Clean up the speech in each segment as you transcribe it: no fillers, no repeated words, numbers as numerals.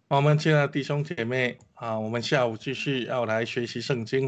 我们亲爱的弟兄姐妹啊，我们下午继续要来学习圣经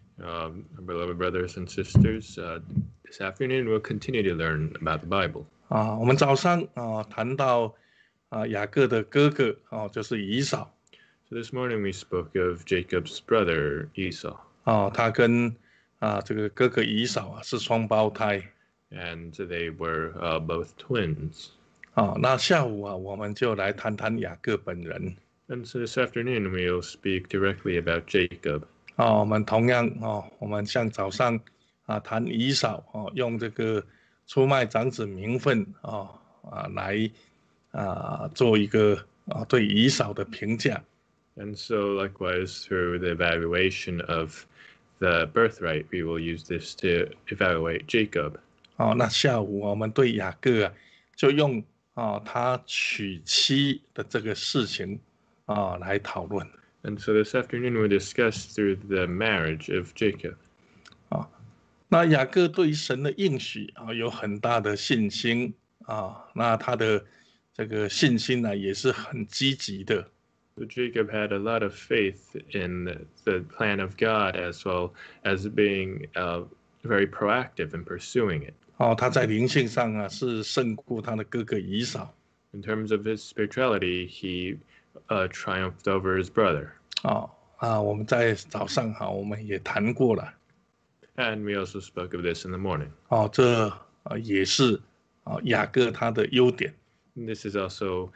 Beloved brothers and sisters, this afternoon we'll continue to learn about the Bible. 啊。我们早上谈到雅各的哥哥就是以扫 So this morning we spoke of Jacob's brother Esau, 他跟这个哥哥以扫是双胞胎 and they were both twins. 那下午我们就来谈谈雅各本人 And so this afternoon we'll speak directly about Jacob. 我们同样我们像早上谈以扫用这个出卖长子名分来做一个对以扫的评价。 And so likewise through the evaluation of the birthright, we will use this to evaluate Jacob. 那下午我们对雅各就用他娶妻的这个事情来讨论。 And so this afternoon we'll discuss through the marriage of Jacob. 那雅各对神的应许有很大的信心那他的这个信心呢也是很积极的。 So Jacob had a lot of faith in the plan of God as well as being very proactive in pursuing it. 他在灵性上是胜过他的哥哥以扫。 In terms of his spirituality, he triumphed over his brother. 我们在早上我们也谈过了。 And we also spoke of this in the morning. 这也是雅各他的优点。 This is also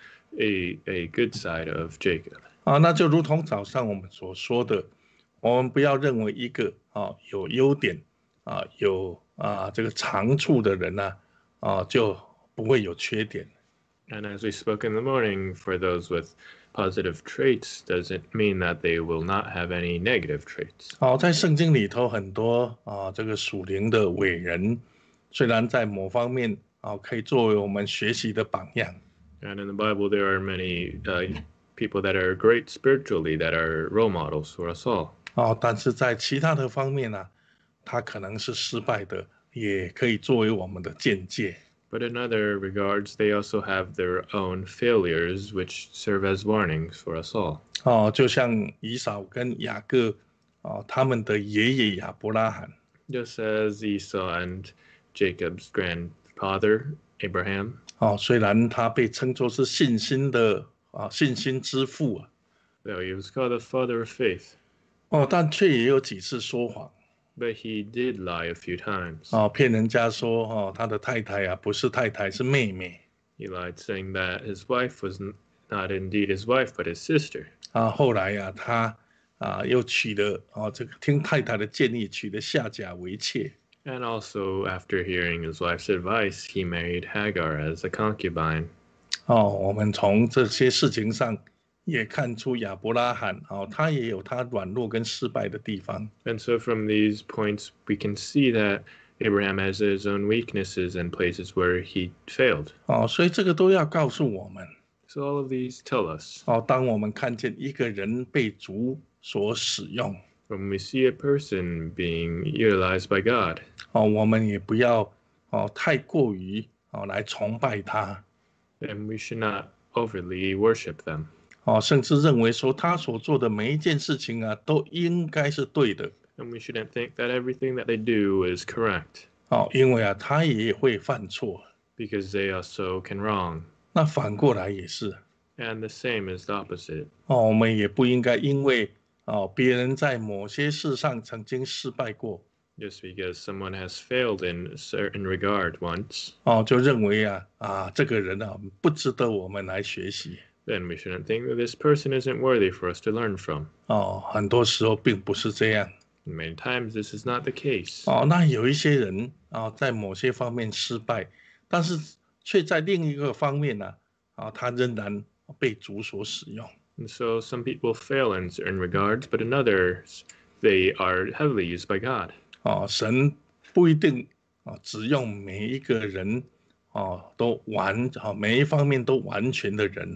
a good side of Jacob. 那就如同早上我们所说的，我们不要认为一个有优点有这个长处的人就不会有缺点。 And as we spoke in the morning, for those with positive traits doesn't mean that they will not have any negative traits. 在圣经里头很多这个属灵的伟人，虽然在某方面可以作为我们学习的榜样。 And in the Bible, there are many people that are great spiritually, that are role models for us all. 但是在其他的方面他可能是失败的，也可以作为我们的见解。 But in other regards, they also have their own failures, which serve as warnings for us all. 就像以扫跟雅各他们的爷爷亚伯拉罕。 Just as Esau and Jacob's grandfather, Abraham. 虽然他被称作是信心的信心之父 Though he was called the father of faith. 但却也有几次说谎。 But he did lie a few times. 骗人家说他的太太不是太太，是妹妹。 He lied, saying that his wife was not indeed his wife, but his sister. 后来他又娶了这个听太太的建议，娶了夏甲为妾。 And also, after hearing his wife's advice, he married Hagar as a concubine. 我们从这些事情上也看出亚伯拉罕他也有他软弱跟失败的地方。 And so from these points, we can see that Abraham has his own weaknesses and places where he failed. 所以这个都要告诉我们。 So all of these tell us. 当我们看见一个人被主所使用。 When we see a person being utilized by God. 我们也不要太过于来崇拜他。 And we should not overly worship them. 甚至认为说他所做的每一件事情都应该是对的。 And we shouldn't think that everything that they do is correct. 因为他也会犯错。 Because they also can wrong. 那反过来也是。 And the same is the opposite. 我们也不应该因为别人在某些事上曾经失败过。 Just because someone has failed in a certain regard once. 就認為這個人不值得我們來學習。 Then we shouldn't think that this person isn't worthy for us to learn from. 很多時候並不是這樣。 Many times this is not the case. 那有一些人在某些方面失敗，但是卻在另一個方面他仍然被主所使用。 And so some people fail in certain regards, but in others, they are heavily used by God. 神不一定只用每一個人都每一方面都完全的人。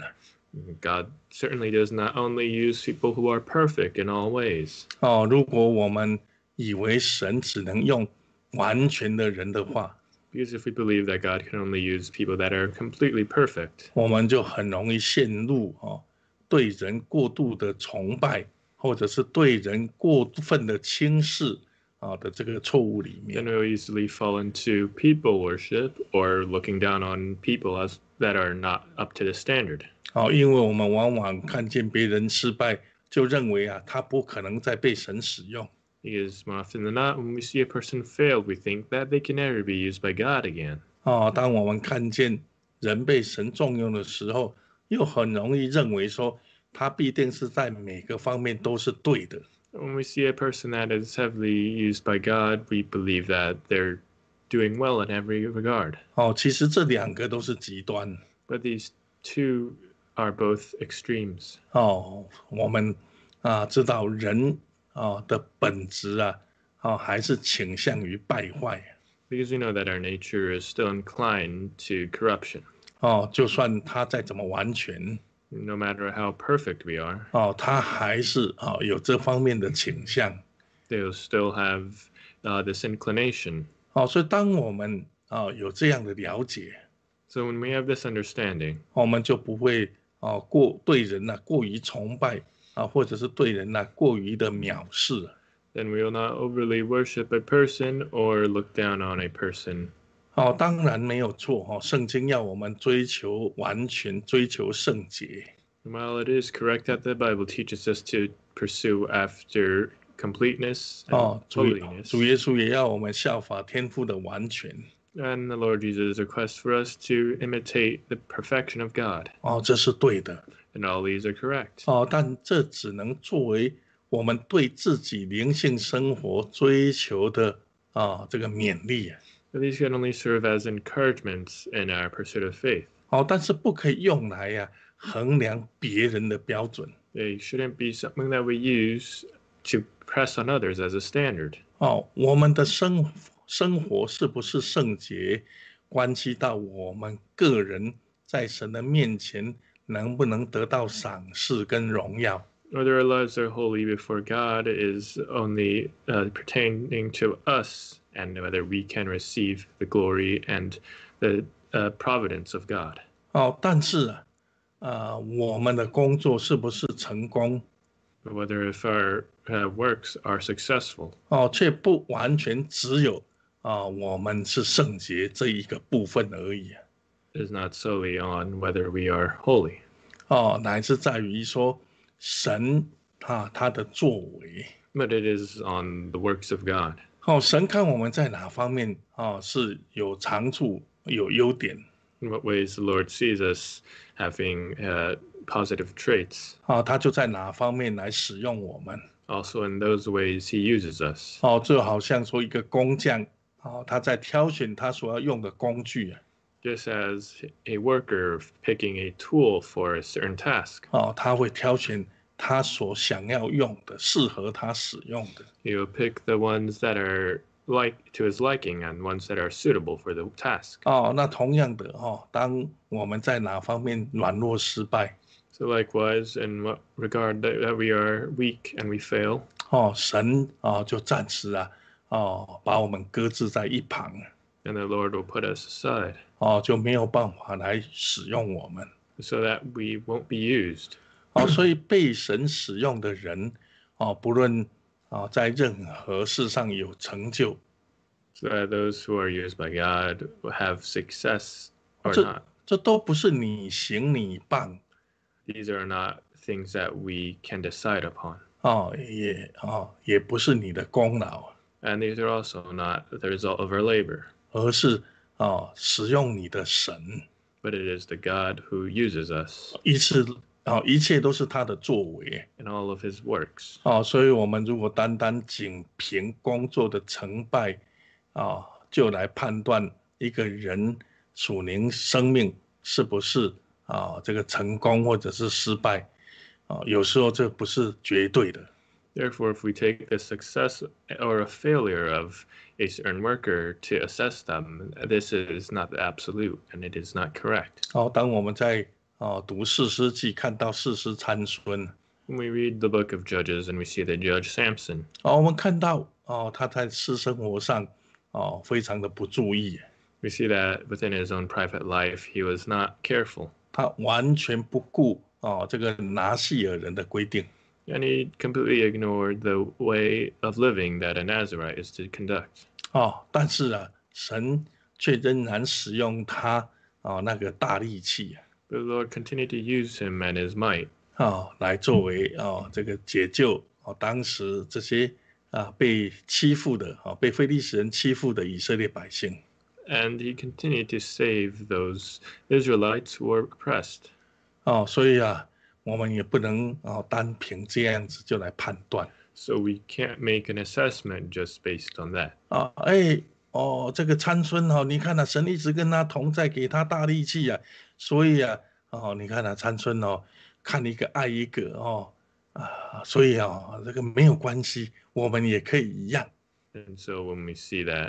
God certainly does not only use people who are perfect in all ways. 如果我們以為神只能用完全的人的話， Because if we believe that God can only use people that are completely perfect, 我們就很容易陷入对人过度的崇拜，或者是对人过分的轻视的这个错误里面。 Then we'll easily fall into people worship or looking down on people as that are not up to the standard. 因为我们往往看见别人失败，就认为他不可能再被神使用。 Because more often than not, when we see a person fail, we think that they can never be used by God again. 当我们看见人被神重用的时候，又很容易认为说他必定是在每个方面都是对的。 When we see a person that is heavily used by God, we believe that they're doing well in every regard. 其实这两个都是极端。 But these two are both extremes. 我们知道人的本质还是倾向于败坏。 Because we know that our nature is still inclined to corruption. 就算他再怎么完全， No matter how perfect we are, 他还是有这方面的倾向。 they'll still have this inclination. 所以当我们有这样的了解， So when we have this understanding, 我们就不会对人过于崇拜或者是对人过于的藐视。 then we will not overly worship a person or look down on a person. 当然没有错圣经要我们追求完全，追求圣洁。 While it is correct that the Bible teaches us to pursue after completeness and 主 holiness, 耶稣也要我们效法天父的完全。 and the Lord Jesus requests for us to imitate the perfection of God. 这是对的。 And all these are correct. 但这只能作为我们对自己灵性生活追求的这个勉励。 But these can only serve as encouragements in our pursuit of faith. 但是不可以用来衡量别人的标准。 They shouldn't be something that we use to press on others as a standard. 我们的生活是不是圣洁，关系到我们个人在神的面前能不能得到赏识跟荣耀。 Whether our lives are holy before God is only pertaining to us, and whether we can receive the glory and the providence of God. 但是我们的工作是不是成功， Whether if our works are successful, 却不完全只有我们是圣洁这一个部分而已。 is not solely on whether we are holy, 乃是在于说神他的作为。 but it is on the works of God. 神看我们在哪方面是有长处有优点。 In what ways the Lord sees us having positive traits. 他就在哪方面来使用我们。 Also in those ways he uses us. 就好像说一个工匠他在挑选他所要用的工具。 Just as a worker picking a tool for a certain task. 他会挑选他所想要用的，适合他使用的。 He will pick the ones that are like to his liking and ones that are suitable for the task. 那同样的当我们在哪方面软弱失败， So likewise, in what regard that we are weak and we fail, 神就暂时把我们搁置在一旁， and the Lord will put us aside 就没有办法来使用我们。 so that we won't be used. 所以被神使用的人不论在任何事上有成就， So that those who are used by God will have success or 这 not. 这都不是你行你棒 These are not things that we can decide upon. 也不是你的功劳， And these are also not the result of our labor, 而是使用你的神， but it is the God who uses us 一切都是他的作为。 in all of his works. 所以我们如果单单仅凭工作的成败就来判断一个人属灵生命是不是这个成功或者是失败，有时候这不是绝对的。 Therefore, if we take the success or a failure of a certain worker to assess them, this is not the absolute and it is not correct. 当我们在读士师记看到士师参孙， When we read the book of Judges and we see the judge Samson, 我们看到他在私生活上非常的不注意， we see that within his own private life, he was not careful. 他完全不顾这个拿细尔人的规定。 And he completely ignored the way of living that a Nazarite is to conduct. 但是啊，神却仍然使用他那个大力气 But the Lord continued to use him and his might 来作为这个解救当时这些被欺负的被非利士人欺负的以色列百姓。 and he continued to save those Israelites who were oppressed. 所以啊，我们也不能单凭这样子就来判断。 So we can't make an assessment just based on that. 这个参孙你看神一直跟他同在，给他大力气啊，所以啊，你看参孙看一个爱一个所以这个没有关系，我们也可以一样。 And so when we see that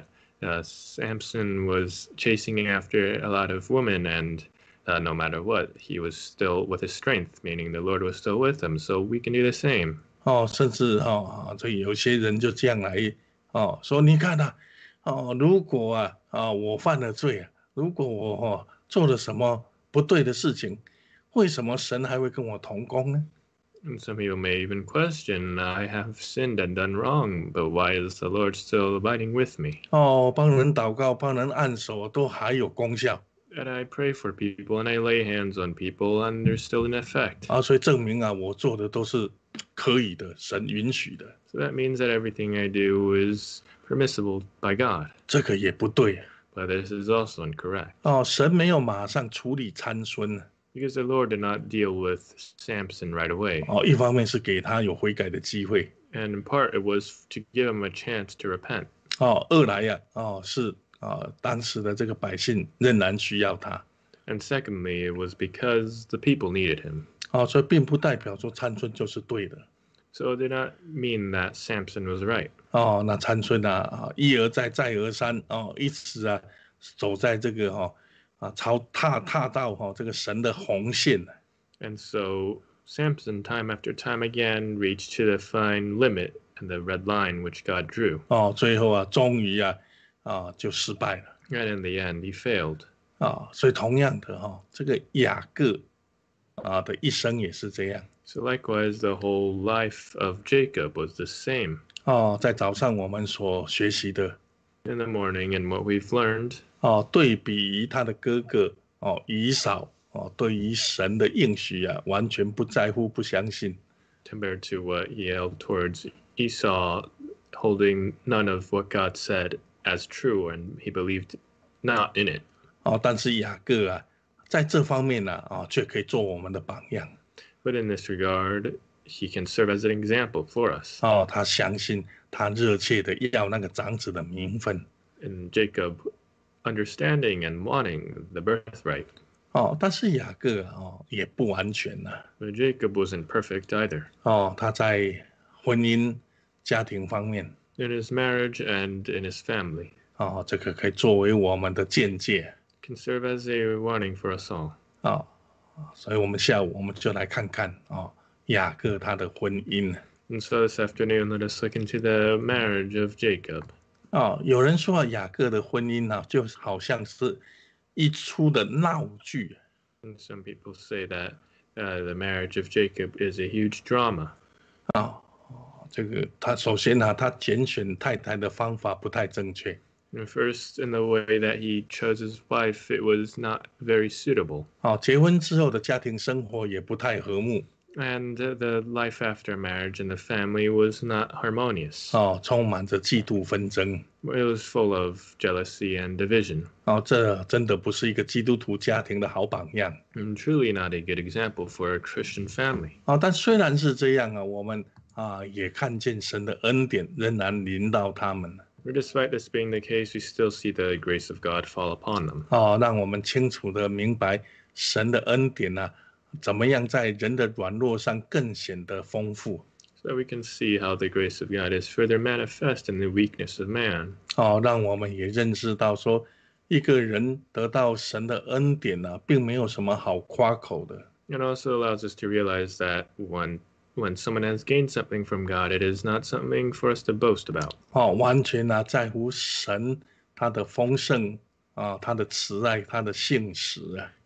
Samson was chasing after a lot of women, and no matter what, he was still with his strength, meaning the Lord was still with him. So we can do the same. 甚至这有些人就这样来说，你看如果我犯了罪如果我做了什么不对的事情，为什么神还会跟我同工呢？ And some people may even question, I have sinned and done wrong, but why is the Lord still abiding with me? 帮人祷告，帮人按手都还有功效。 And I pray for people and I lay hands on people and there's still an effect. 所以证明我做的都是可以的，神允许的。 So that means that everything I do is permissible by God. 这个也不对。 But this is also incorrect. 神没有马上处理参孙 Because the Lord did not deal with Samson right away. 一方面是给他有悔改的机会。 And in part, it was to give him a chance to repent. 二来是当时的这个百姓仍然需要他。 And secondly, it was because the people needed him. 所以并不代表说参孙就是对的。 So it did not mean that Samson was right. 那参孙一而再再而三一直走在这个踏到这个神的红线。 And so Samson, time after time again, reached to the fine limit and the red line which God drew. 最后终于就失败了。 And in the end, he failed. 所以同样的这个雅各的一生也是这样。 So likewise, the whole life of Jacob was the same. 在早上我们所学习的 In the morning, and what we've learned 对比于他的哥哥以扫对于神的应许完全不在乎不相信。 compared to what he held towards Esau, holding none of what God said as true, and he believed not in it. 但是雅各在这方面却可以做我们的榜样。 But in this regard, he can serve as an example for us. 他相信，他热切的要那个长子的名分。 And Jacob understanding and wanting the birthright. 但是雅各也不完全 But Jacob wasn't perfect either. 他在婚姻、家庭方面 In his marriage and in his family. 这个可以作为我们的见解。 Can serve as a warning for us all. 所以我们下午我们就来看看雅各他的婚姻。 And so this afternoon, let us look into the marriage of Jacob. 有人说雅各的婚姻就好像是一出的闹剧。 And some people say that the marriage of Jacob is a huge drama. 这个他首先他拣选太太的方法不太正确。 And first, in the way that he chose his wife, it was not very suitable. 结婚之后的家庭生活也不太和睦。 And the life after marriage and the family was not harmonious. 充满着嫉妒纷争。 It was full of jealousy and division. 这真的不是一个基督徒家庭的好榜样。 And truly not a good example for a Christian family. 但虽然是这样我们也看见神的恩典仍然临到他们。 But despite this being the case, we still see the grace of God fall upon them. 让我们清楚的明白神的恩典怎么样在人的软弱上更显得丰富。 So we can see how the grace of God is further manifest in the weakness of man. 让我们也认识到说，一个人得到神的恩典并没有什么好夸口的。 It also allows us to realize that when someone has gained something from God, it is not something for us to boast about. 完全在乎神他的丰盛他的慈爱，他的信实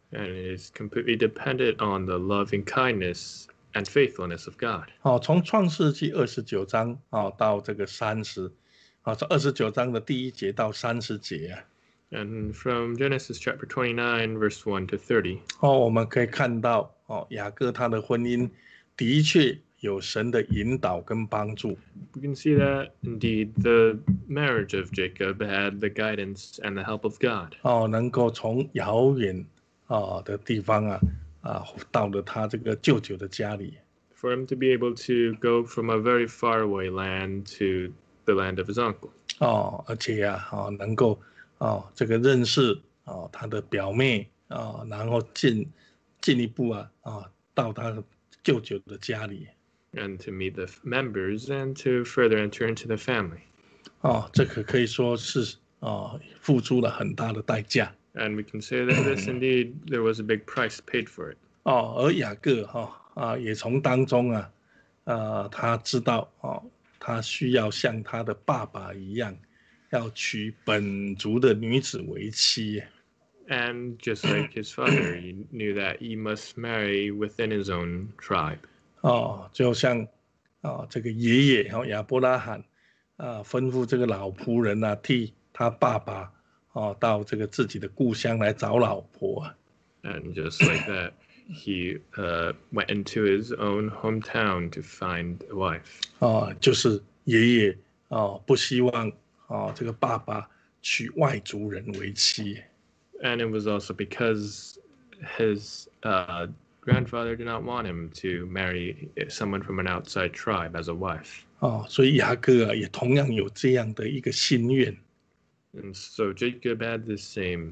And it is completely dependent on the loving kindness and faithfulness of God. 从创世纪29章到这个30，这29章的第1节到30节啊。 And from Genesis chapter 29, verse 1 to 30, 我们可以看到雅各他的婚姻的确有神的引导跟帮助。 we can see that indeed the marriage of Jacob had the guidance and the help of God. 能够从遥远的地方到了他这个舅舅的家里。 For him to be able to go from a very far away land to the land of his uncle. 而且能够这个认识他的表妹然后进一步到他舅舅的家里。 And to meet the members and to further enter into the family. 这个可以说是付出了很大的代价。 And we can say that this indeed there was a big price paid for it. 而雅各也从当中他知道他需要像他的爸爸一样，要娶本族的女子为妻。 And just like his father, he knew that he must marry within his own tribe. 就像这个爷爷亚伯拉罕吩咐这个老仆人替他爸爸到这个自己的故乡来找老婆。 And just like that, he went into his own hometown to find a wife. 就是爷爷不希望这个爸爸娶外族人为妻。 And it was also because his grandfather did not want him to marry someone from an outside tribe as a wife. 所以雅各也同样有这样的一个心愿。 And so Jacob had the same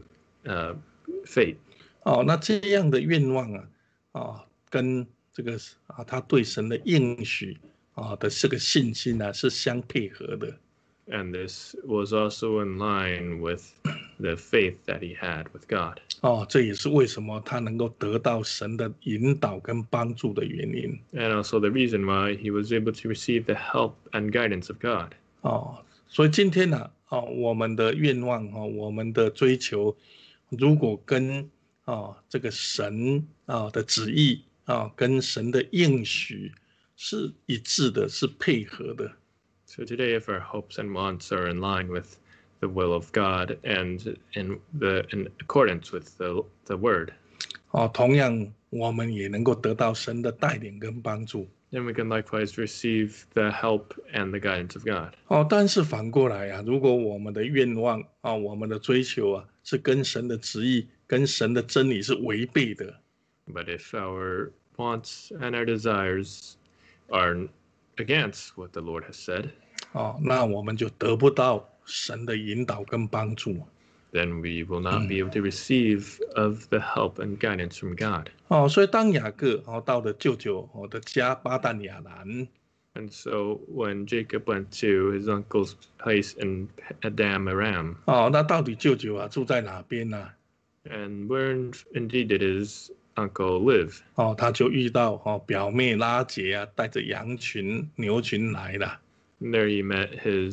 fate. 那这样的愿望跟这个他对神的应许的这个信心是相配合的。 And this was also in line with the faith that he had with God. 这也是为什么他能够得到神的引导跟帮助的原因。 And also the reason why he was able to receive the help and guidance of God. 所以今天我们的愿望我们的追求，如果跟这个神的旨意跟神的应許是一致的，是配合的。 So today, if our hopes and wants are in line with the will of God and in accordance with the word, 同样我们也能够得到神的带领跟帮助。 then we can likewise receive the help and the guidance of God. 但是反过来如果我们的愿望我们的追求是跟神的旨意、跟神的真理是违背的。 But if our wants and our desires are against what the Lord has said, 那我们就得不到神的引导跟帮助。 then we will not be able to receive of the help and guidance from God. 所以当雅各到了舅舅的家巴旦亚兰， And so when Jacob went to his uncle's place in Padan Aram, 那到底舅舅住在哪边呢？ and where indeed did his uncle live? 他就遇到表妹拉结带着羊群、牛群来了。 And there he met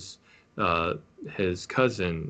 his cousin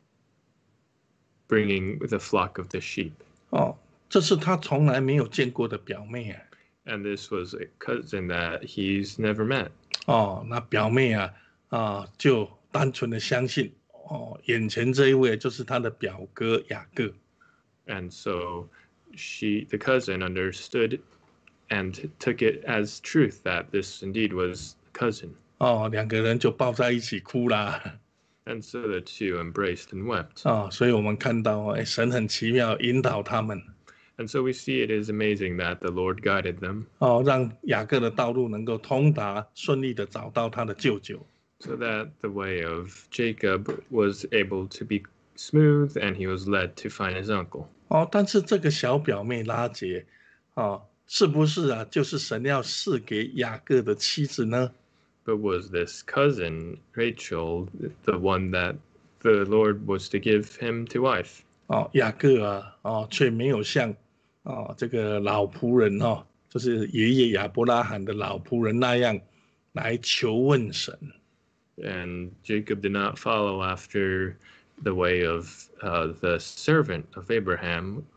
bringing the flock of the sheep. 这是他从来没有见过的表妹。 And this was a cousin that he's never met. 那表妹就单纯的相信眼前这一位就是他的表哥雅各。 And so the cousin understood and took it as truth that this indeed was cousin. 两个人就抱在一起哭啦。 And so the two embraced and wept. 所以我们看到神很奇妙引导他们。 And so we see it is amazing that the Lord guided them. 让雅各的道路能够通达，顺利的找到他的舅舅。 So that the way of Jacob was able to be smooth and he was led to find his uncle. 但是这个小表妹拉结是不是就是神要赐给雅各的妻子呢？ But was this cousin, Rachel, the one that the Lord was to give him to wife? 雅各却没有像这个老仆人就是爷爷亚伯拉罕的老仆人那样来求问神。 And Jacob did not follow after the way of the servant of Abraham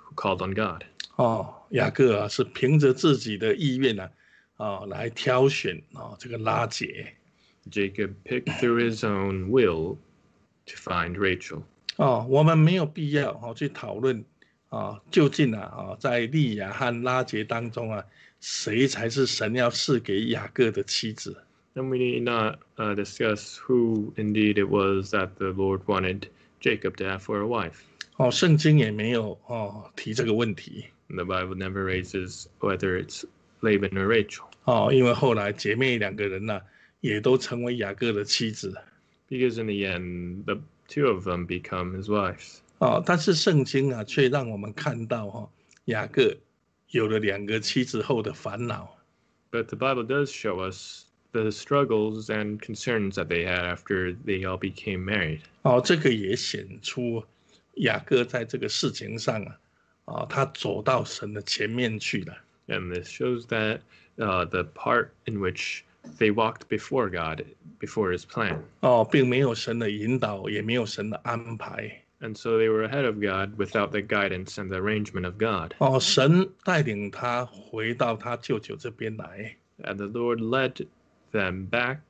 who called on God. 雅各是凭着自己的意愿来挑选这个拉结。 Jacob picked through his own will to find Rachel. 我们没有必要去讨论究竟在利亚和拉结当中谁才是神要赐给雅各的妻子。 And we need not discuss who indeed it was that the Lord wanted Jacob to have for a wife. 圣经也没有提这个问题。 The Bible never raises whether it's Laban or Rachel. 因为后来姐妹两个人也都成为雅各的妻子。 Because in the end, the two of them become his wives. 但是圣经却让我们看到雅各有了2个妻子后的烦恼。 But the Bible does show us the struggles and concerns that they had after they all became married. 这个也显出雅各在这个事情上他走到神的前面去了。 And this shows that the part in which they walked before God, before his plan. 并没有神的引导，也没有神的安排。 And so they were ahead of God without the guidance and the arrangement of God. 神带领他回到他舅舅这边来。 And the Lord led him back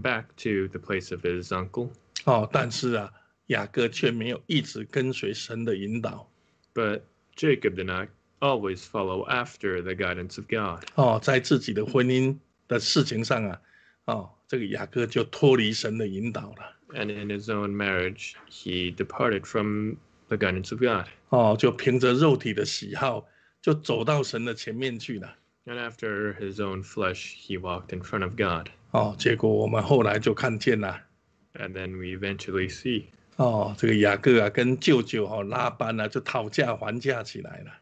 to the place of his uncle. 但是雅各却没有一直跟随神的引导。 But Jacob did not always follow after the guidance of God. 在自己的婚姻的事情上这个雅各就脱离神的引导了。 And in his own marriage, he departed from the guidance of God. 就凭着肉体的喜好，就走到神的前面去了。 And after his own flesh, he walked in front of God. 结果我们后来就看见了。 And then we eventually see. 这个雅各跟舅舅拉班就讨价还价起来了。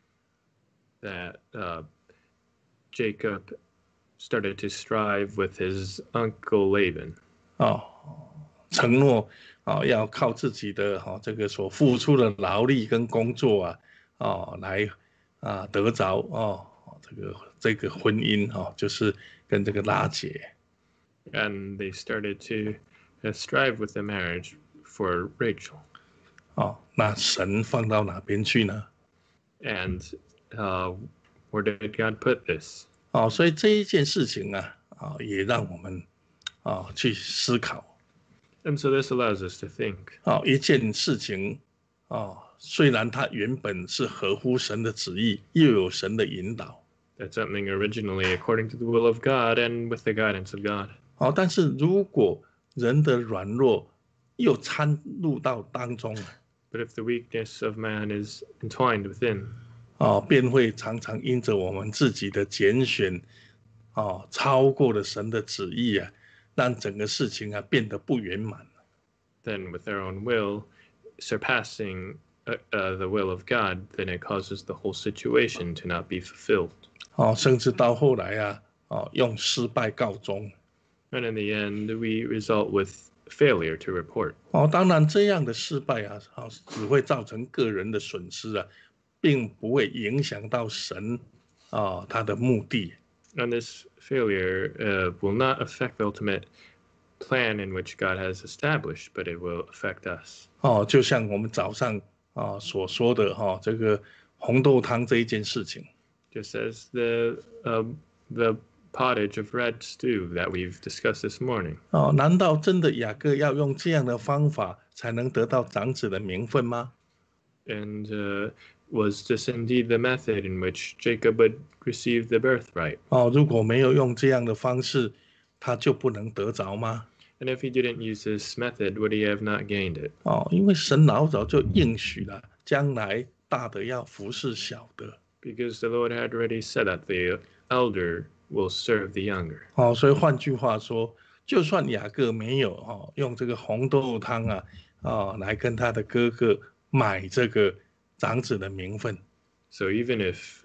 That Jacob started to strive with his uncle Laban. 承诺要靠自己的这个所付出的劳力跟工作来得着这个婚姻就是跟这个拉结。 And they started to strive with the marriage for Rachel. 那神放到哪边去呢？ And where did God put this? 所以这一件事情也让我们去思考。 And so this allows us to think. 一件事情虽然它原本是合乎神的旨意，又有神的引导。 That something originally according to the will of God and with the guidance of God. 但是如果人的软弱又掺入到当中 But if the weakness of man is entwined within, 便会常常因着我们自己的拣选超过了神的旨意让整个事情变得不圆满。 then with their own will surpassing the will of God, then it causes the whole situation to not be fulfilled. 甚至到后来用失败告终。 And in the end, we result with failure to report. 当然这样的失败只会造成个人的损失并不会影响到神他的目的。 And this failure will not affect the ultimate plan in which God has established, but it will affect us. 就像我们早上所说的这个红豆汤这一件事情。 Just as the pottage of red stew that we've discussed this morning. 难道真的雅各要用这样的方法才能得到长子的名分吗？ And was this indeed the method in which Jacob would receive the birthright? 如果没有用这样的方式，他就不能得着吗？ And if he didn't use this method, would he have not gained it? 因为神老早就应许了，将来大的要服侍小的。 Because the Lord had already said that the elder will serve the younger. 所以换句话说，就算雅各没有用这个红豆汤来跟他的哥哥买这个长子的名分。 So even if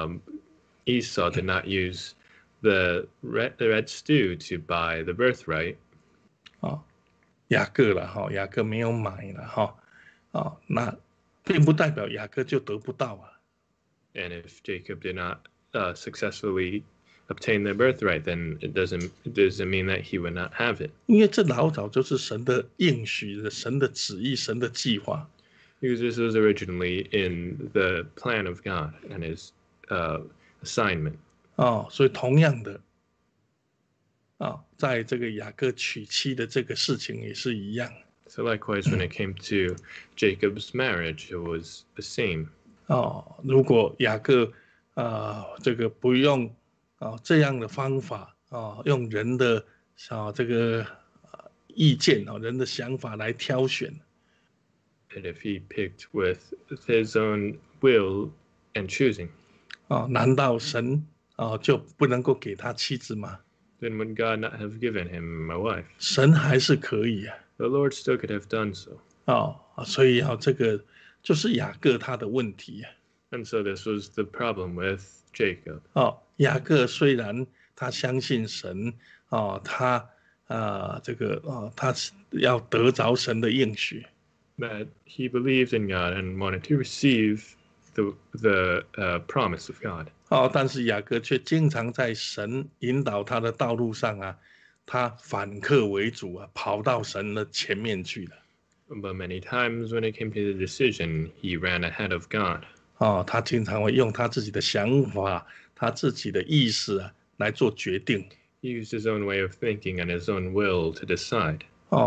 Esau did not use the red stew to buy the birthright, 雅各雅各没有买了那并不代表雅各就得不到 and if Jacob did not successfully obtain the birthright, then it doesn't mean that he would not have it. 因为这老早就是神的应许、神的旨意、神的计划。 Because this was originally in the plan of God and his assignment. 所以同样的在这个雅各娶妻的这个事情也是一样。 So likewise, when it came to Jacob's marriage, it was the same. 如果雅各这个不用这样的方法用人的这个意见人的想法来挑选。 And if he picked with his own will and choosing, 难道神就不能够给他妻子吗？ then would God not have given him a wife? 神还是可以啊。 The Lord still could have done so. 所以这个就是雅各他的问题啊。 And so this was the problem with Jacob. 雅各虽然他相信神他这个他要得着神的应许。 That he believed in God and wanted to receive the promise of God. 但是雅各却经常在神引导他的道路上他反客为主跑到神的前面去了。 But many times when it came to the decision, he ran ahead of God. 他经常会用他自己的想法、他自己的意识来做决定。 He used his own way of thinking and his own will to decide.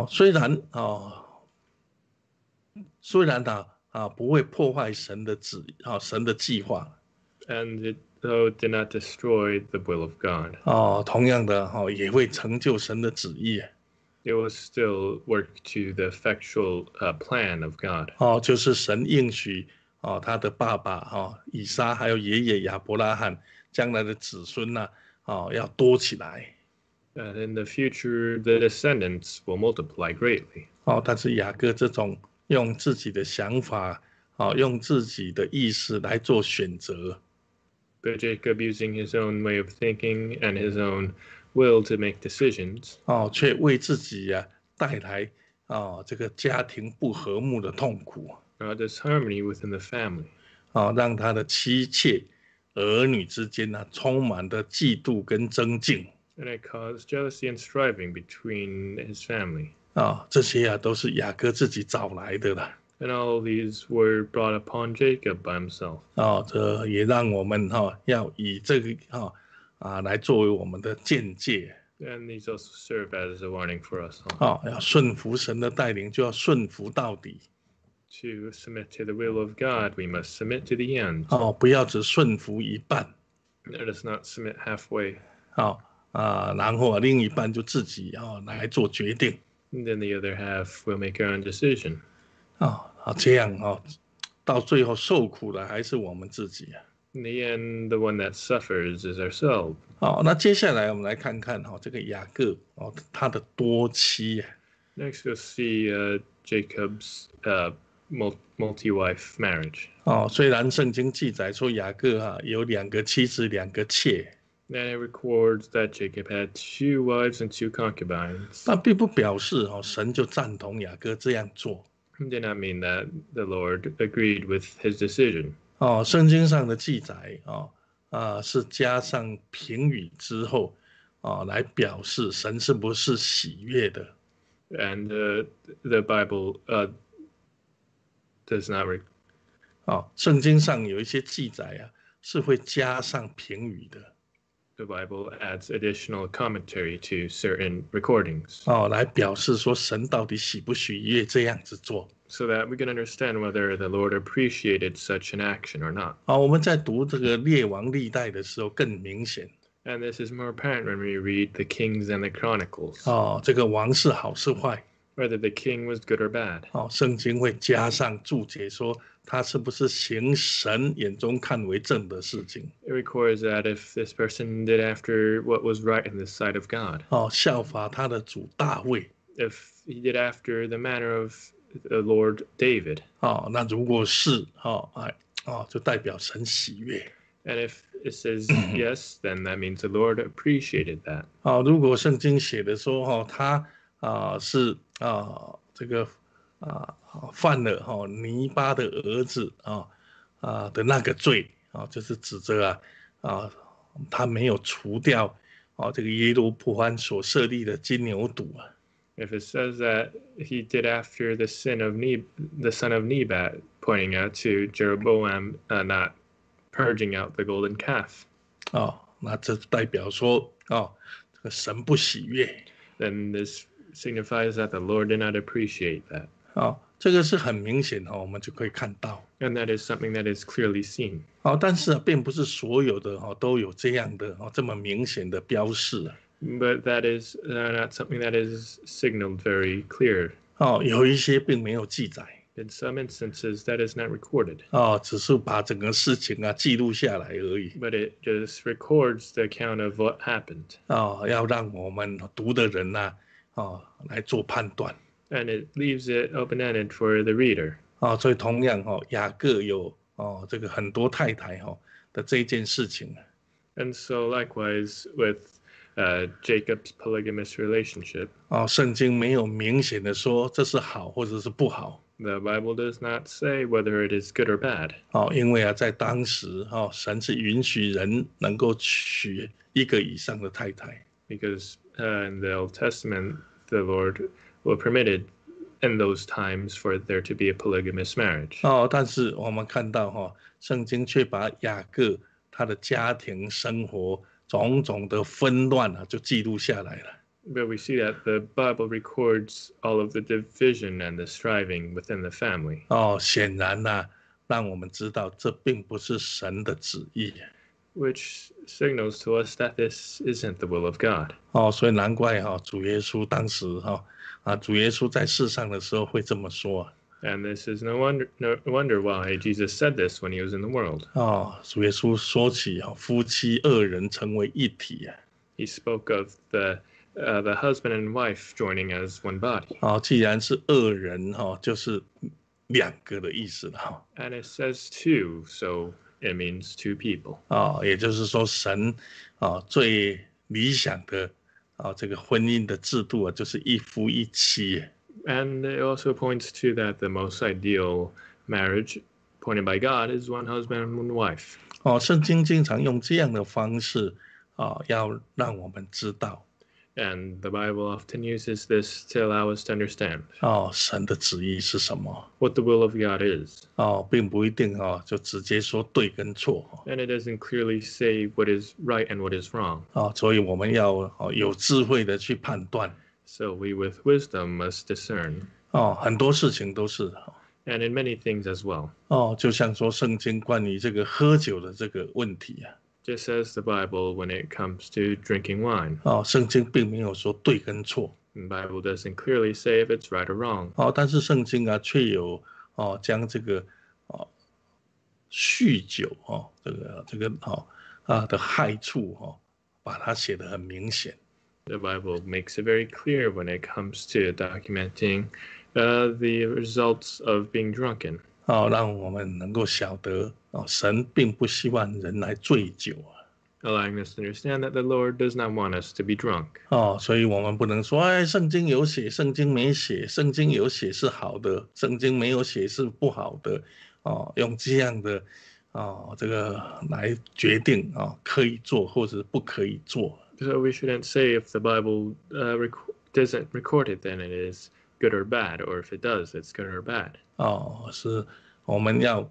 虽然不会破坏神的神的计划。 And though it did not destroy the will of God. 同样的也会成就神的旨意。 It will still work to the effectual plan of God. 就是神应许他的爸爸以撒还有爷爷亚伯拉罕将来的子孙要多起来。 In the future, the descendants will multiply greatly. 但是雅各这种用自己的想法用自己的意识来做选择。 But Jacob, using his own way of thinking and his own will to make decisions, 却为自己带来这个家庭不和睦的痛苦。 disharmony within the family. 让他的妻妾儿女之间充满的嫉妒跟争竞。 And it caused jealousy and striving between his family. 这些都是雅各自己找来的啦。 And all these were brought upon Jacob by himself. 这也让我们要以这个来作为我们的见解。 And these also serve as a warning for us. 要顺服神的带领，就要顺服到底。 To submit to the will of God, we must submit to the end. 不要只顺服一半。 Let us not submit halfway. 然后另一半就自己来做决定。 And then the other half will make our own decision. 这样到最后受苦的还是我们自己。 In the end, the one that suffers is ourselves. 那接下来我们来看看这个雅各他的多妻。 Next, you'll see Jacob's multi-wife marriage. 虽然圣经记载说雅各有2个妻子2个妾。 And it records that Jacob had 2 wives and 2 concubines. 但并不表示神就赞同雅各这样做。 It did not mean that the Lord agreed with his decision. 圣经上的记载是加上评语之后来表示神是不是喜悦的。 And the Bible does not. 圣经上有一些记载是会加上评语的。 The Bible adds additional commentary to certain recordings. 来表示说神到底喜不喜悦这样子做。 So that we can understand whether the Lord appreciated such an action or not. 我们在读这个列王历代的时候更明显。 And this is more apparent when we read the Kings and the Chronicles. 这个王是好是坏。 Whether the king was good or bad. 圣经会加上注解说他是不是行神眼中看为正的事情。 It records that if this person did after what was right in the sight of God. 效法他的主大卫。 If he did after the manner of the Lord David. 那如果是就代表神喜悦。 And if it says yes, then that means the Lord appreciated that. 如果圣经写的说他是这个犯了尼巴的儿子的那个罪就是指着他没有除掉这个耶罗波安所设立的金牛犊。 If it says that he did after the sin of the son of Nebat, pointing out to Jeroboam not purging out the golden calf, 那这代表说这个神不喜悦 then this signifies that the Lord did not appreciate that. 这个是很明显我们就可以看到 And that is something that is clearly seen. 但是并不是所有的都有这样的这么明显的标示 But that is not something that is signaled very clear. 有一些并没有记载 In some instances, that is not recorded. 只是把整个事情记录下来而已 But it just records the account of what happened. 要让我们读的人来做判断 And it leaves it open-ended for the reader. 所以同样雅各有这个很多太太的这件事情 And so likewise with Jacob's polygamous relationship, 圣经没有明显的说这是好或者是不好 the Bible does not say whether it is good or bad. 因为在当时神是允许人能够娶一个以上的太太 Because in the Old Testament, the Lord permitted in those times for there to be a polygamous marriage. 但是我们看到圣经却把雅各他的家庭生活种种的纷乱就记录下来了 But we see that the Bible records all of the division and the striving within the family. 显然让我们知道这并不是神的旨意 Which signals to us that this isn't the will of God. 所以难怪主耶稣当时主耶稣在世上的时候会这么说 And this is no wonder why Jesus said this when he was in the world. 主耶稣说起夫妻二人成为一体 He spoke of the husband and wife joining as one body. 既然是二人就是两个的意思了 And it says two, so it means two people. 也就是说神最理想的这个婚姻的制度就是一夫一妻 And it also points to that the most ideal marriage appointed by God is one husband and one wife. 圣经经常用这样的方式要让我们知道 And the Bible often uses this to allow us to understand 神的旨意是什么 what the will of God is. 并不一定就直接说对跟错 And it doesn't clearly say what is right and what is wrong. 所以我们要有智慧的去判断 So we with wisdom must discern. 很多事情都是 And in many things as well. 就像说圣经关于这个喝酒的这个问题 Just as the Bible when it comes to drinking wine. 圣经并没有说对跟错 The Bible doesn't clearly say if it's right or wrong. 但是圣经却有将这个酗酒这个的害处把它写得很明显 The Bible makes it very clear when it comes to documenting the results of being drunken. 让我们能够晓得神并不希望人来醉酒 Allowing us to understand that the Lord does not want us to be drunk. 所以我们不能说圣经有写圣经没写圣经有写是好的圣经没有写是不好的用这样的这个来决定可以做或者不可以做 So we shouldn't say if the Bible doesn't record it, then it is good or bad, or if it does, it's good or bad. 是我们要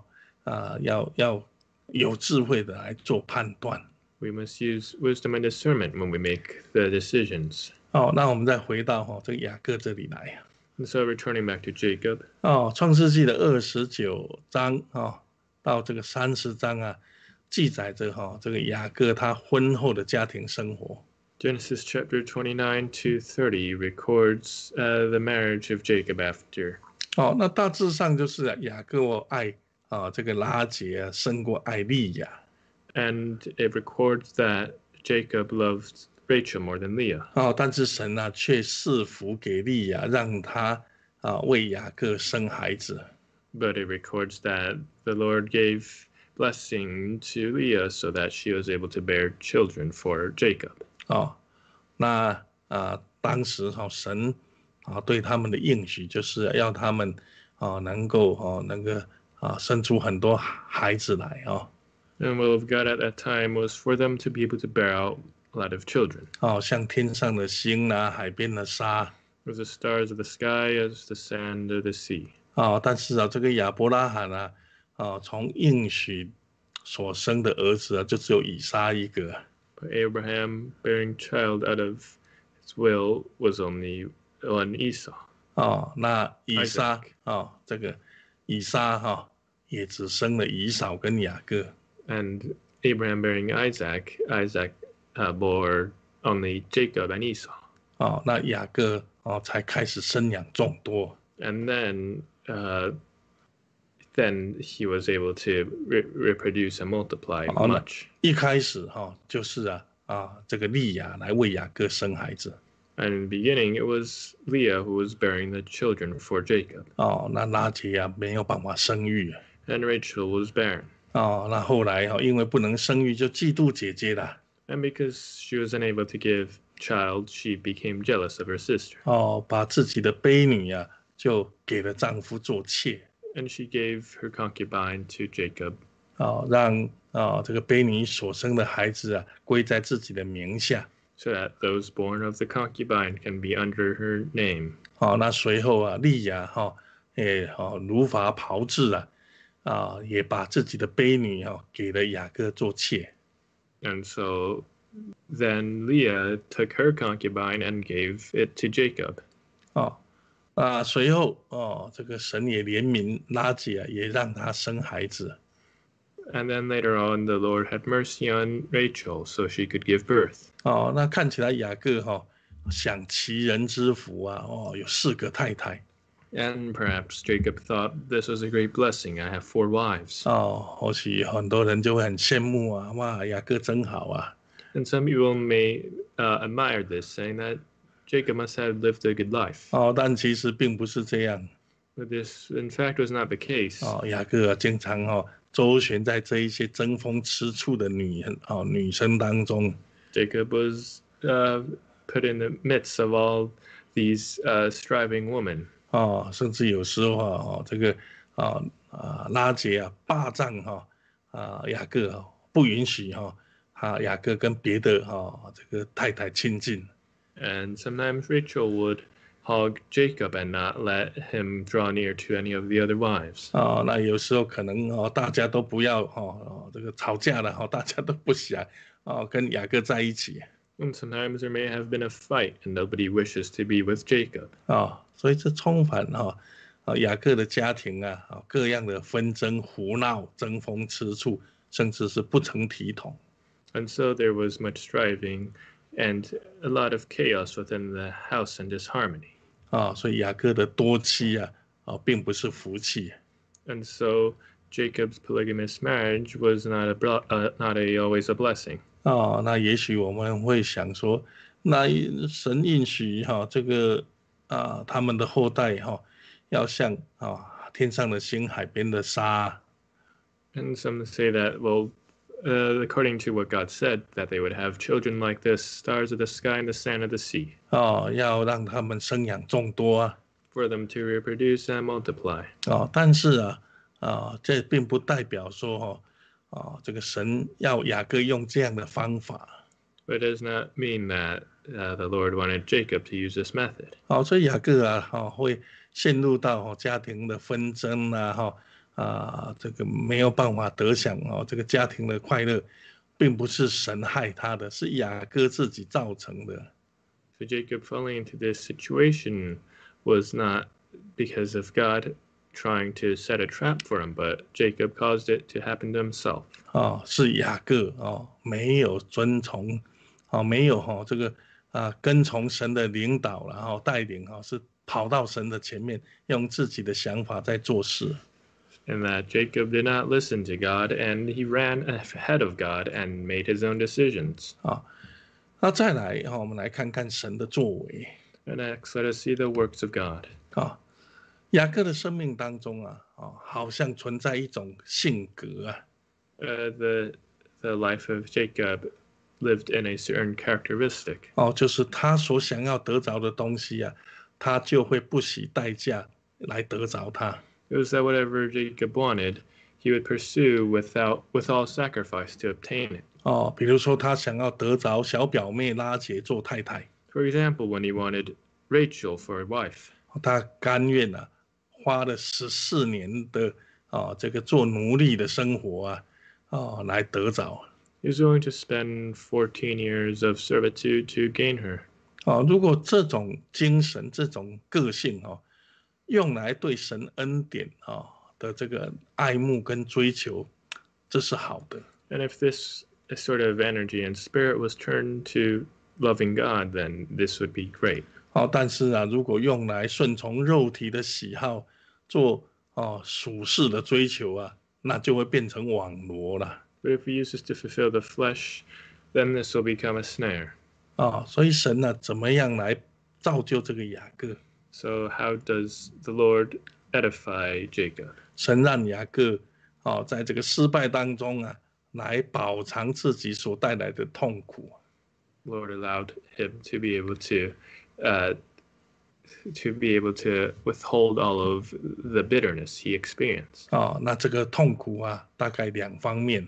有智慧的来做判断 We must use wisdom and discernment when we make the decisions. 那我们再回到这个雅各这里来 And so returning back to Jacob, 创世纪的29章到这个30章记载着这个雅各他婚后的家庭生活 Genesis chapter 29 to 30 records the marriage of Jacob after. 那大致上就是雅各爱这个拉结胜过爱利亚 And it records that Jacob loved Rachel more than Leah. 但是神却赐福给利亚让他为雅各生孩子 But it records that the Lord gave blessing to Leah so that she was able to bear children for Jacob. 那当时神对他们的应许就是要他们能够生出很多孩子来 And the will of God at that time was for them to be able to bear out a lot of children. 像天上的星海边的沙 As the stars of the sky, as the sand of the sea. 但是这个亚伯拉罕从应许所生的儿子就只有以撒一个。 But Abraham bearing child out of his will was only one Esau. 那以撒这个以撒也只生了以扫跟雅各。 And Abraham bearing Isaac, Isaac bore only Jacob and Esau. 那雅各才开始生养众多。 And then he was able to reproduce and multiply much. 一开始就是这个利亚来为雅各生孩子。 And in the beginning, it was Leah who was bearing the children for Jacob. 那拉结没有办法生育。 And Rachel was barren. 那后来因为不能生育，就嫉妒姐姐了。 And because she was unable to give child, she became jealous of her sister. 把自己的婢女就给了丈夫做妾。 And she gave her concubine to Jacob. 让这个婢女所生的孩子归在自己的名下。 So that those born of the concubine can be under her name. 那随后利亚也如法炮制也把自己的婢女给了雅各做妾。 And so then Leah took her concubine and gave it to Jacob. 随后这个神也怜悯拉结也让他生孩子。 And then later on, the Lord had mercy on Rachel, so she could give birth. 那看起来雅各享其人之福有4个太太。 And perhaps Jacob thought this was a great blessing. I have 4 wives. 或许很多人就会很羡慕哇，雅各真好 And some people may admire this, saying that Jacob must have lived a good life. 但其实并不是这样。 But this, in fact, was not the case. 雅各经常周旋在这一些争风吃醋的女生当中。 Jacob was put in the midst of all these striving women. 甚至有时候这个拉结霸占雅各不允许雅各跟别的这个太太亲近。 And sometimes Rachel would hog Jacob and not let him draw near to any of the other wives. 那有时候可能大家都不要这个吵架了大家都不想跟雅各在一起。 And sometimes there may have been a fight and nobody wishes to be with Jacob. 所以这充满雅各的家庭各样的纷争、胡闹、争风吃醋，甚至是不成体统。 And so there was much striving and a lot of chaos within the house and disharmony. 所以雅各的多妻并不是福气。 And so Jacob's polygamous marriage was not always a blessing. 那也许我们会想说，那神应许这个他们的后代要像天上的星、海边的沙。 And some say that, well, according to what God said, that they would have children like the stars of the sky and the sand of the sea. 要让他们生养众多 For them to reproduce and multiply. 但是这并不代表说这个神要雅各用这样的方法。 But it does not mean that the Lord wanted Jacob to use this method. 所以雅各会陷入到家庭的纷争这个没有办法得享这个家庭的快乐，并不是神害他的，是雅各自己造成的。 So Jacob falling into this situation was not because of God trying to set a trap for him, but Jacob caused it to happen to himself. 是雅各没有遵从没有这个跟从神的领导然后带领是跑到神的前面，用自己的想法在做事。 And that Jacob did not listen to God, and he ran ahead of God and made his own decisions. 那再来我们来看看神的作为。 And next, let us see the works of God. 雅各的生命当中好像存在一种性格 The life of Jacob lived in a certain characteristic. 就是他所想要得着的东西他就会不惜代价来得着它。 It was that whatever Jacob wanted, he would pursue with all sacrifice to obtain it. 比如说他想要得着小表妹拉结做太太。 For example, when he wanted Rachel for a wife. 他甘愿花了14年的这个做奴隶的生活来得着。 He was willing to spend 14 years of servitude to gain her. 如果这种精神、这种个性用来对神恩典的这个爱慕跟追求，这是好的。 And if this sort of energy and spirit was turned to loving God, then this would be great. 但是如果用来顺从肉体的喜好，做属世的追求那就会变成网罗了。 But if we use this to fulfill the flesh, then this will become a snare. 所以神怎么样来造就这个雅各？ So how does the Lord edify Jacob? 神让雅各在这个失败当中来饱尝自己所带来的痛苦。 Lord allowed him to be able to withhold all of the bitterness he experienced. 那这个痛苦大概2方面。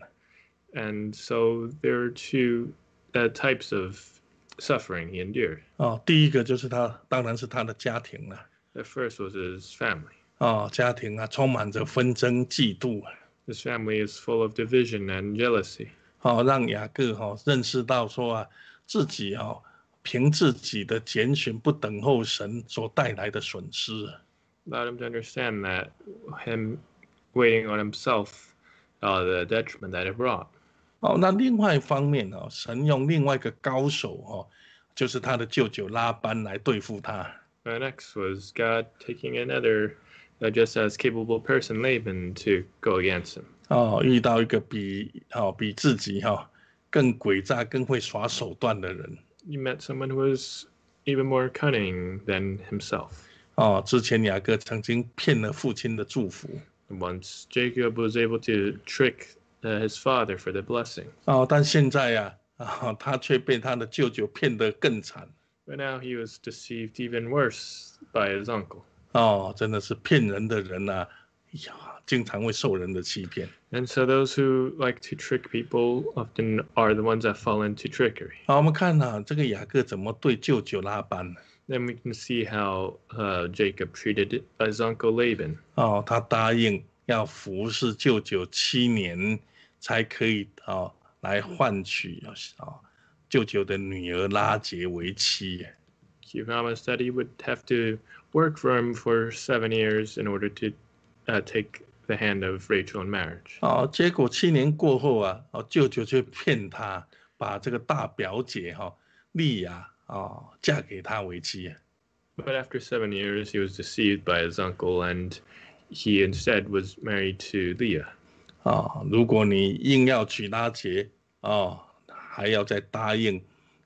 And so there are two types of suffering he endured. 第一个就是当然是他的家庭了。 The first was his family. 家庭充满着纷争、嫉妒。 His family is full of division and jealousy. 让雅各认识到说自己凭自己的拣选不等候神所带来的损失。 Allowed him to understand that him waiting on himself, the detriment that it brought. 那另外一方面神用另外一个高手就是他的舅舅拉班来对付他。 Next was God taking another just as capable person, Laban, to go against him. 遇到一个比自己更诡诈、更会耍手段的人。 You met someone who was even more cunning than himself. 之前雅各曾经骗了父亲的祝福。 Once Jacob was able to trick his father for the blessing. 但现在他却被他的舅舅骗得更惨。 But now he was deceived even worse by his uncle. 真的是骗人的人经常会受人的欺骗。 And so those who like to trick people often are the ones that fall into trickery. 我们看这个雅各怎么对舅舅拉班。 Then we can see how Jacob treated his uncle Laban. 他答应要服侍舅舅7年，才可以来换取舅舅的女儿拉结为妻。 He promised that he would have to work for him for 7 years in order to take the hand of Rachel in marriage. 结果7年过后舅舅就骗他，把这个大表姐利亚嫁给他为妻。 But after 7 years, he was deceived by his uncle, and he instead was married to Leah. 如果你硬要娶拉结还要再答应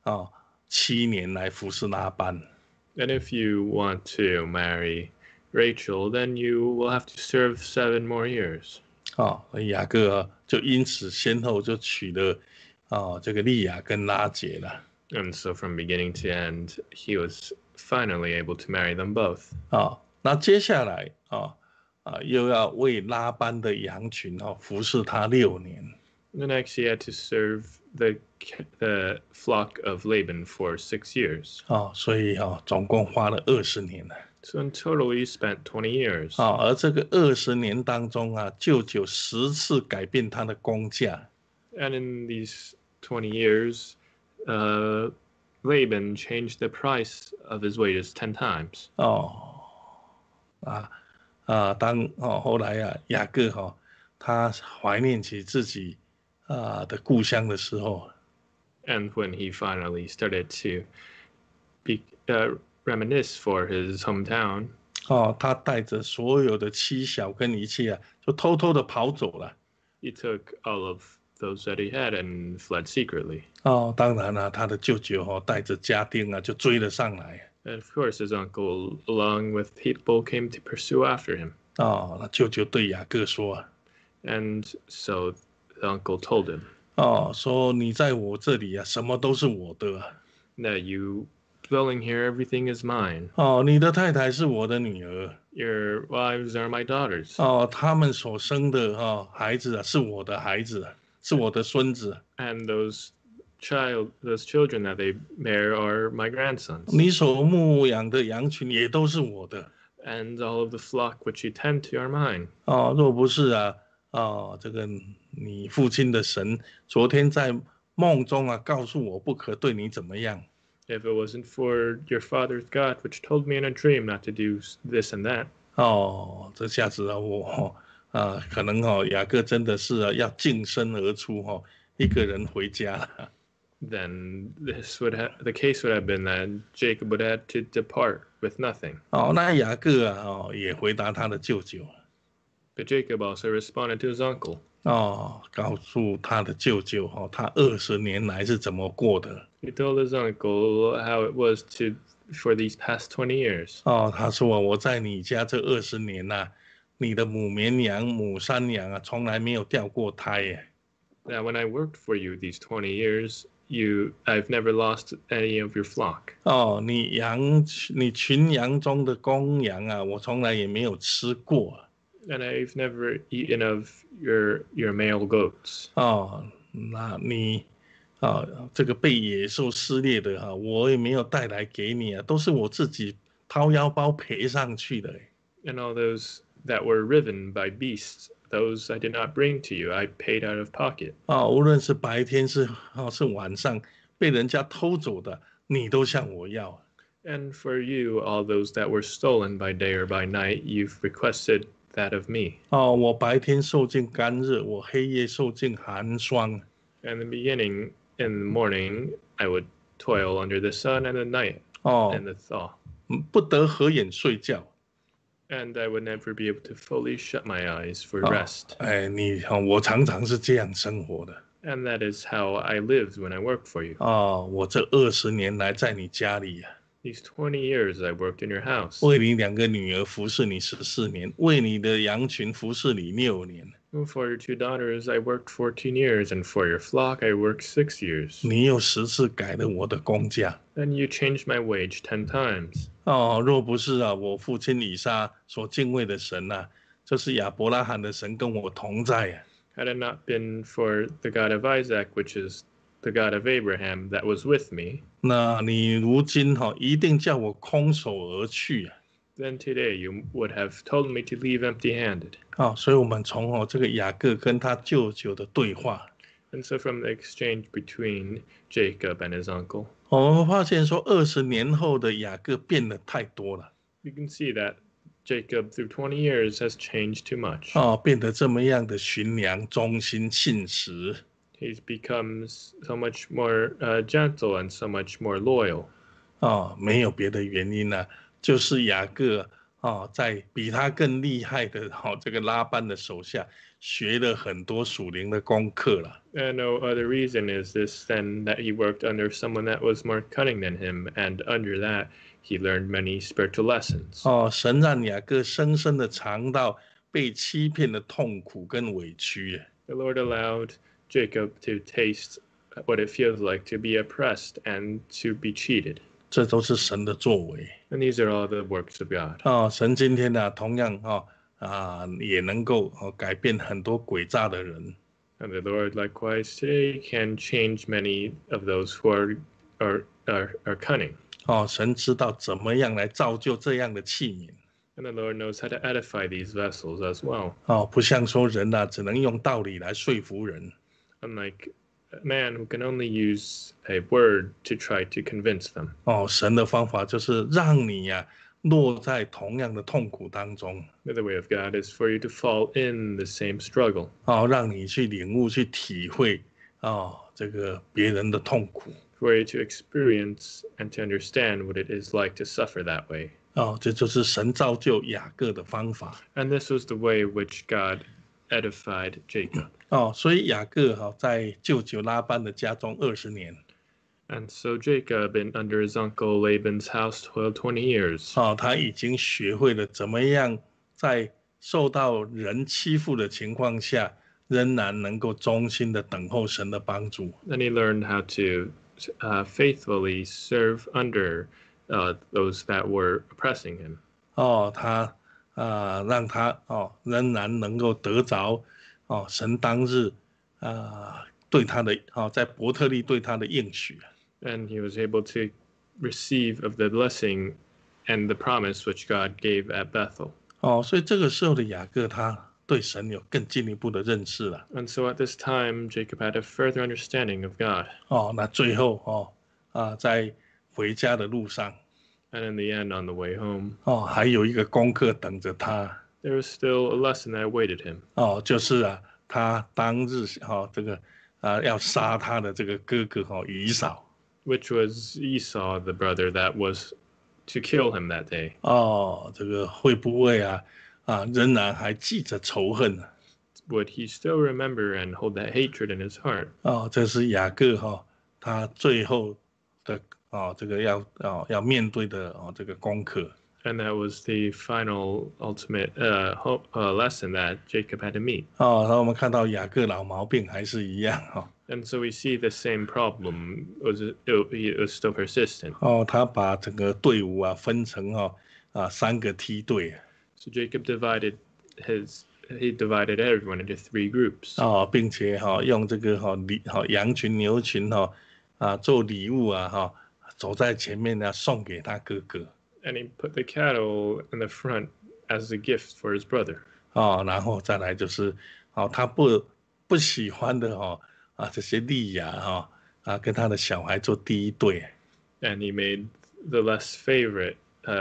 7年来服侍拉班。 And if you want to marry Rachel, then you will have to serve 7 more years. 雅各就因此先后就娶了这个利亚跟拉结了。 And so from beginning to end, he was finally able to marry them both. 那接下来又要为拉班的羊群服侍他6年。 The next, he had to serve the flock of Laban for 6 years. 所以总共花了20年了。 So in total, he spent 20 years. 而这个20年当中舅舅10次改变他的工价。 And in these 20 years, Laban changed the price of his wages 10 times. 当后来雅各他怀念起自己的故乡的时候。 And when he finally started to reminisce for his hometown, 他带着所有的妻小跟一切就偷偷的跑走了。 He took all of those that he had and fled secretly. 当然他的舅舅带着家丁就追了上来。 And of course, his uncle, along with people, came to pursue after him. 那舅舅对雅各说 And so the uncle told him, 说你在我这里什么都是我的。 that you dwelling here, everything is mine. 你的太太是我的女儿。 Your wives are my daughters. 他们所生的孩子是我的孩子，是我的孙子。 And those children that they bear are my grandsons. 你所牧养的羊群也都是我的。 And all of the flock which you tend to are mine. 若不是这个你父亲的神昨天在梦中告诉我不可对你怎么样。 If it wasn't for your father's God, which told me in a dream not to do this and that. 这下子我可能雅各真的是要净身而出一个人回家了。 Then the case would have been that Jacob would have to depart with nothing. 那雅各也回答他的舅舅。 But Jacob also responded to his uncle. 告诉他的舅舅他20年来是怎么过的。 He told his uncle how it was for these past 20 years. 他说我在你家这20年你的母绵羊、母山羊从来没有掉过胎耶。 That when I worked for you these 20 years, I've never lost any of your flock. 你群羊中的公羊我从来也没有吃过。 And I've never eaten of your male goats. 那你这个被野兽撕裂的我也没有带来给你都是我自己掏腰包赔上去的。 And all those that were riven by beasts, those I did not bring to you. I paid out of pocket. 无论是白天是晚上被人家偷走的，你都向我要。 And for you, all those that were stolen by day or by night, you've requested that of me. 我白天受尽干热，我黑夜受尽寒霜。 And in the beginning, in the morning, I would toil under the sun, and the night in the thaw. 不得合眼睡觉。 And I would never be able to fully shut my eyes for rest. 我常常是这样生活的。 And that is how I lived when I worked for you. 我这20年来在你家里 These 20 years I worked in your house. 为你2个女儿服侍你14年，为你的羊群服侍你6年。 For your 2 daughters I worked 14 years, and for your flock I worked 6 years. 你又10次改了我的工价。 And you changed my wage 10 times. 若不是我父亲以撒所敬畏的神这是亚伯拉罕的神跟我同在 Had it not been for the God of Isaac, which is the God of Abraham, that was with me, 那你如今一定叫我空手而去 then today you would have told me to leave empty-handed. 所以我们从这个雅各跟他舅舅的对话 And so from the exchange between Jacob and his uncle, 我们发现说20年后的雅各变得太多了。 you can see that Jacob through 20 years has changed too much. 变得这么样的驯良、忠心、信实。 He's become so much more gentle and so much more loyal. 没有别的原因就是雅各在比他更厉害的这个拉班的手下学了很多属灵的功课了。 And no other reason is this than that he worked under someone that was more cunning than him, and under that he learned many spiritual lessons. 神让雅各深深的尝到被欺骗的痛苦跟委屈。 The Lord allowed Jacob to taste what it feels like to be oppressed and to be cheated. 这都是神的作为。 And these are all the works of God. 神今天同样也能够改变很多诡诈的人。 And the Lord likewise today can change many of those who are cunning. 神知道怎么样来造就这样的器皿。 And the Lord knows how to edify these vessels as well. 不像说人只能用道理来说服人。 Unlike a man who can only use a word to try to convince them. 神的方法就是让你落在同样的痛苦当中。 The way of God is for you to fall in the same struggle. 让你去领悟、去体会这个别人的痛苦。 For you to experience and to understand what it is like to suffer that way. 这就是神造就雅各的方法。 And this was the way which God edified Jacob. 所以雅各在舅舅拉班的家中20年。 And so Jacob, under his uncle Laban's house, toiled 20 years. 他已经学会了怎么样在受到人欺负的情况下，仍然能够忠心的等候神的帮助。 And he learned how to faithfully serve under those that were oppressing him. 他让他仍然能够得着神当日对他的在伯特利对他的应许。 And he was able to receive of the blessing and the promise which God gave at Bethel. 所以这个时候的雅各他对神有更进一步的认识了。 And so at this time, Jacob had a further understanding of God. 那最后在回家的路上， And in the end, on the way home, 还有一个功课等着他。 there was still a lesson that awaited him. 就是他当日这个要杀他的这个哥哥以扫。 Which was Esau, the brother that was to kill him that day. 这个会不会仍然还记着仇恨呢？ Would he still remember and hold that hatred in his heart? 这是雅各他最后的这个要面对的这个功课。 And that was the final ultimate lesson that Jacob had to meet. 然后我们看到雅各老毛病还是一样 And so we see the same problem was still persistent. 他把整个队伍分成3个梯队。 So Jacob divided everyone into 3 groups. 并且用这个羊群牛群做礼物走在前面送给他哥哥。 And he put the cattle in the front as a gift for his brother. 然后再来就是他不喜欢的这些利亚跟他的小孩做第一队。 And he made the less favorite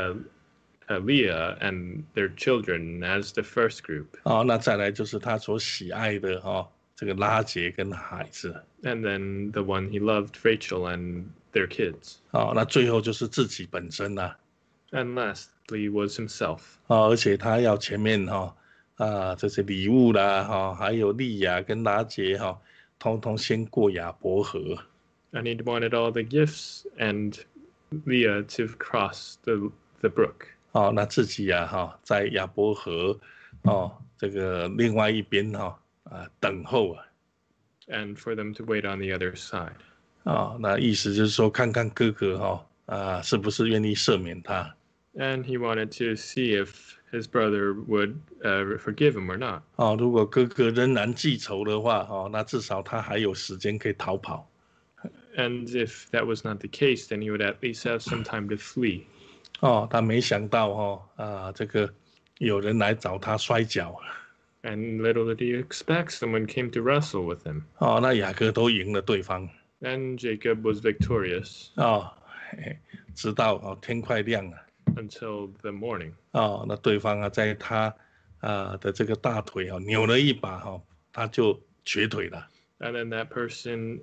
Leah and their children as the first group. 那再来就是他所喜爱的这个拉结跟孩子。 And then the one he loved, Rachel and their kids. 那最后就是自己本身 And lastly was himself. 而且他要前面这些礼物啦还有利亚跟拉结通通先过亚伯河。 And he wanted all the gifts and Leah to cross the brook. 那自己在亚伯河这个另外一边等候 And for them to wait on the other side. 那意思就是说看看哥哥是不是愿意赦免他。 And he wanted to see if his brother would forgive him or not. 如果哥哥仍然记仇的话那至少他还有时间可以逃跑。 And if that was not the case, then he would at least have some time to flee. 他没想到这个有人来找他摔跤。 And little did he expect someone came to wrestle with him. 那雅各都赢了对方。 And Jacob was victorious. 直到天快亮了。 Until the morning. 那对方在他的这个大腿扭了一把他就瘸腿了。 And then that person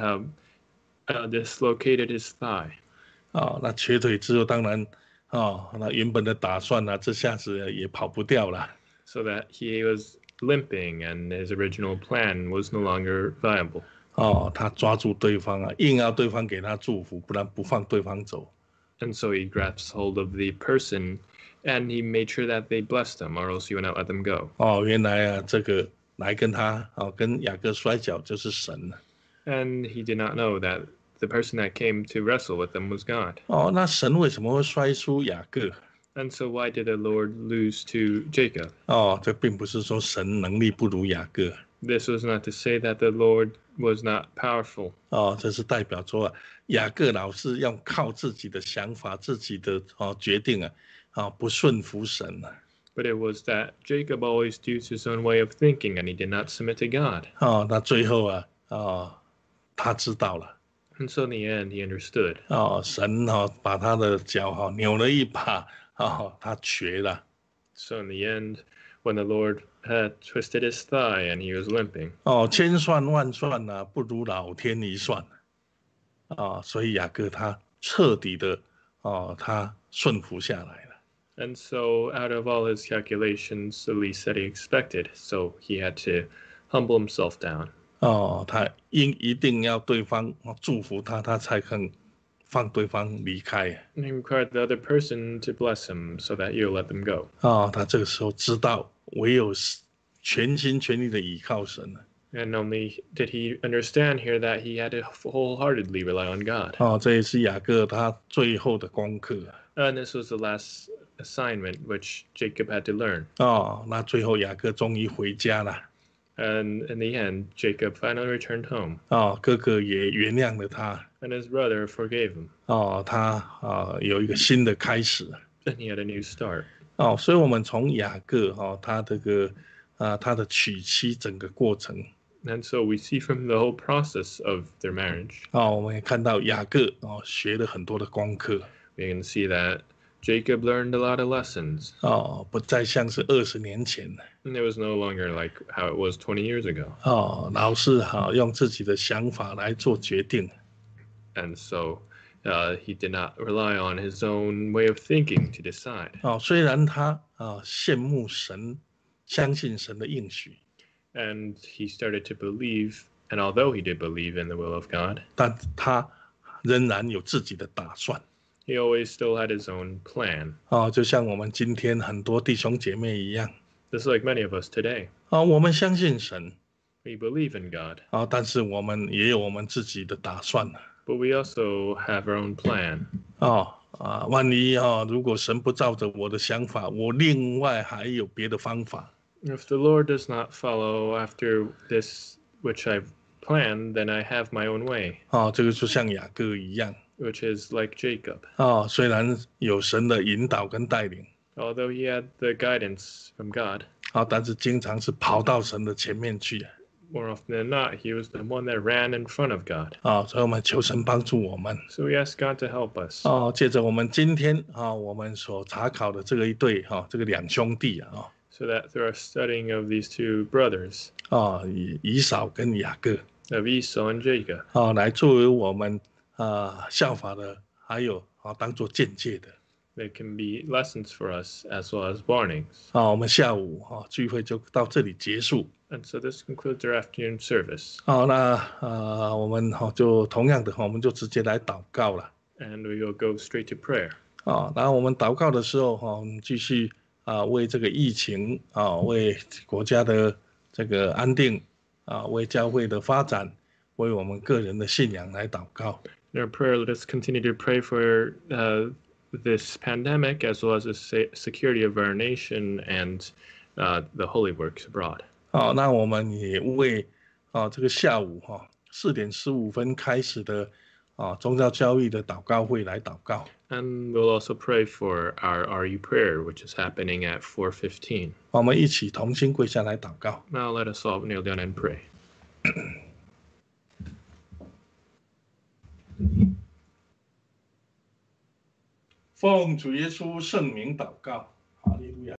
dislocated his thigh. 那瘸腿之后，当然那原本的打算这下子也跑不掉了。 So that he was limping and his original plan was no longer viable. 他抓住对方硬要对方给他祝福，不然不放对方走。 And so he grabs hold of the person and he made sure that they blessed him or else he would not let them go. 原来这个来跟他跟雅各摔跤就是神。 And he did not know that the person that came to wrestle with them was God. 那神为什么会摔输雅各？ And so why did the Lord lose to Jacob? 这并不是说神能力不如雅各。 This was not to say that the Lord was not powerful. 这是代表说雅各老是要靠自己的想法、自己的决定不顺服神。 But it was that Jacob always used his own way of thinking and he did not submit to God. 那最后他知道了。 And so in the end he understood. 神把他的脚扭了一把他瘸了。 So in the end, when the Lord had twisted his thigh and he was limping. 千算万算不如老天一算。所以雅各他彻底的他顺服下来了。 And so out of all his calculations, the least that he expected, so he had to humble himself down. 他一定要对方祝福他，他才肯放对方离开。 And he required the other person to bless him so that he'll let them go. 他这个时候知道唯有全心全意的倚靠神。 And only did he understand here that he had to wholeheartedly rely on God. 这也是雅各他最后的功课。 And this was the last assignment which Jacob had to learn. 那最后雅各终于回家了。 And in the end, Jacob finally returned home, 哥哥也原谅了他 and his brother forgave him, 他有一个新的开始 and he had a new start. 所以我们从雅各他的娶妻整个过程 And so we see from the whole process of their marriage, 我们也看到雅各学了很多的功课 we can see that Jacob learned a lot of lessons. 不再像是20年前 And it was no longer like how it was 20 years ago. 老是用自己的想法来做决定 And so he did not rely on his own way of thinking to decide. 虽然他羡慕神，相信神的应许， And he started to believe, and although he did believe in the will of God, 但他仍然有自己的打算 he always still had his own plan, 就像我们今天很多弟兄姐妹一样 just like many of us today. 我们相信神 We believe in God, 但是我们也有我们自己的打算 but we also have our own plan. 万一如果神不照着我的想法，我另外还有别的方法 If the Lord does not follow after this which I've planned, then I have my own way, 这个就像雅各一样 which is like Jacob. 虽然有神的引导跟带领 Although he had the guidance from God, 但是经常是跑到神的前面去 more often than not, he was the one that ran in front of God. 所以我们求神帮助我们 So we ask God to help us. 借着我们今天我们所查考的这个一对这个两兄弟 So that through our studying of these two brothers, 以扫跟雅各 of Esau and Jacob, 来作为我们效法的，还有当做见解的 they can be lessons for us as well as warnings. 我们下午聚会就到这里结束 And so this concludes our afternoon service. 那我们就同样的我们就直接来祷告了 And we will go straight to prayer. 然后我们祷告的时候我们继续为这个疫情为国家的这个安定为教会的发展，为我们个人的信仰来祷告。 In our prayer, let us continue to pray for this pandemic as well as the security of our nation and the holy works abroad. 那我们也为这个下午4点15分开始的宗教教育的祷告会来祷告。 And we'll also pray for our RU prayer, which is happening at 4:15. 我们一起同心跪下来祷告。 Now let us all kneel down and pray. 奉主耶稣圣名祷告。